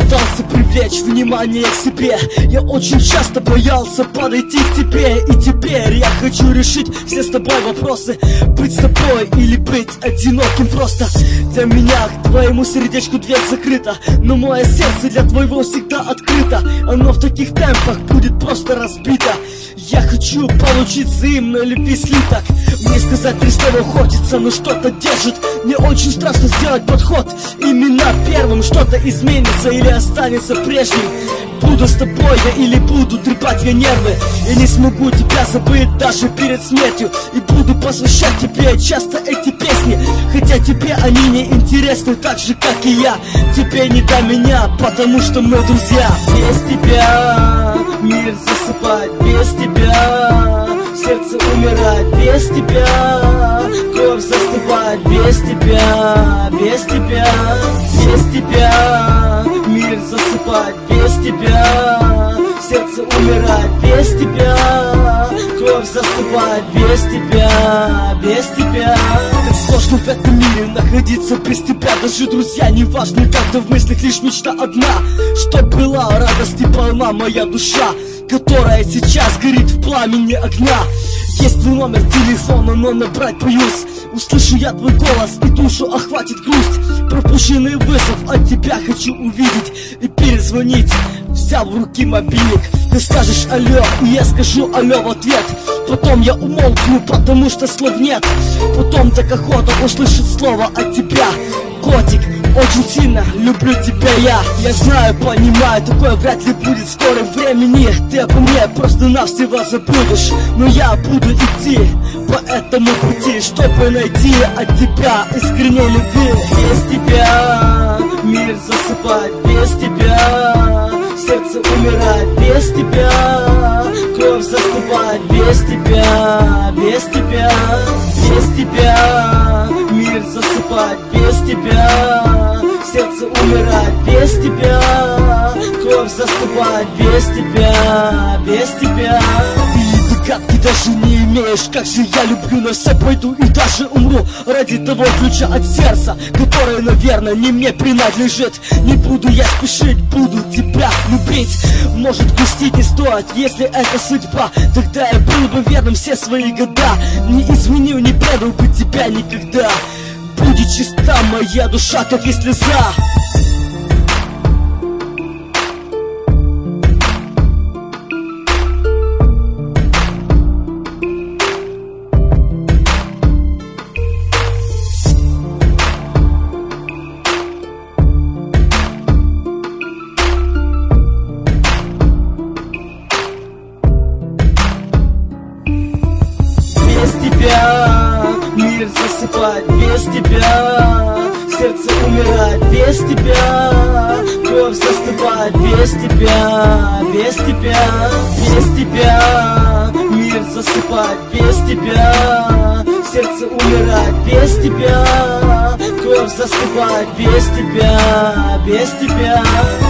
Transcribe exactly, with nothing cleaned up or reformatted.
пытался привлечь внимание к себе. Я очень часто боялся подойти к тебе. И теперь я хочу решить все с тобой вопросы. Быть с тобой или быть одиноким просто. Для меня к твоему сердечку дверь закрыта, но мое сердце для твоего всегда открыто. Оно в таких темпах будет просто разбито. Я хочу получить взаимной любви слиток. Мне сказать три слова хочется, но что-то держит. Мне очень страшно сделать подход. Именно первым что-то изменится или останется прежним. Буду с тобой я или буду трепать я нервы. И не смогу тебя забыть даже перед смертью. И буду посвящать тебе часто эти песни, хотя тебе они не интересны так же, как и я. Тебе не до меня, потому что мы друзья. Без тебя мир засыпать, без тебя сердце умирать, без тебя кровь застывает, без тебя, без тебя, без тебя мир засыпать, без тебя сердце умирать, без тебя кровь застывает, без тебя, без тебя. Как сложно в этом мире находиться без тебя. Даже друзья не важны, когда в мыслях лишь мечта одна. Чтоб была радость и полна моя душа, которая сейчас горит в пламени огня. Есть твой номер телефона, но набрать боюсь. Услышу я твой голос и душу охватит грусть. Пропущенный вызов от тебя хочу увидеть и перезвонить, взяв в руки мобильник. Ты скажешь алло, и я скажу алло в ответ. Потом я умолкну, потому что слов нет. Потом так охота услышать слово от тебя. Котик, очень сильно люблю тебя я. Я знаю, понимаю, такое вряд ли будет в скором времени. Ты обо мне просто-навсего забудешь, но я буду идти по этому пути, чтобы найти от тебя искренней любви. Без тебя мир засыпать, без тебя сердце умирать, без тебя кровь застывает, без тебя, без тебя, без тебя мир засыпать, без тебя сердце умирать, без тебя кровь застывает, без тебя, без тебя. Ты догадки даже не имеешь, как же я люблю, на все пойду и даже умру ради того ключа от сердца, которое, наверное, не мне принадлежит. Не буду я спешить, буду тебя любить. Может, грустить не стоит, если это судьба. Тогда я был бы верным все свои года. Не изменил, не предал бы тебя никогда. Будет чиста моя душа, как и слеза. Без тебя мир засыпать, без тебя сердце умирать, без тебя кровь застывает, без тебя, без тебя, без тебя мир засыпать, без тебя сердце умирать, без тебя кровь застывает, без тебя, без тебя.